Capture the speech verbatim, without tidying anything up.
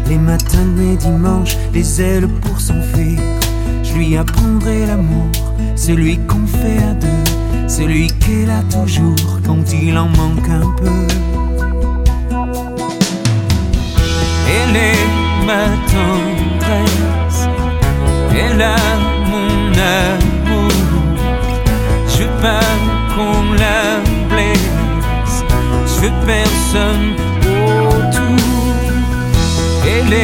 les matins de mes dimanches, les ailes pour s'enfuir. Je lui apprendrai l'amour, celui qu'on fait à deux, celui qu'elle a toujours quand il en manque un peu. Elle est ma tendresse, elle a mon amour. Je veux pas qu'on la blesse, je veux personne autour. Elle est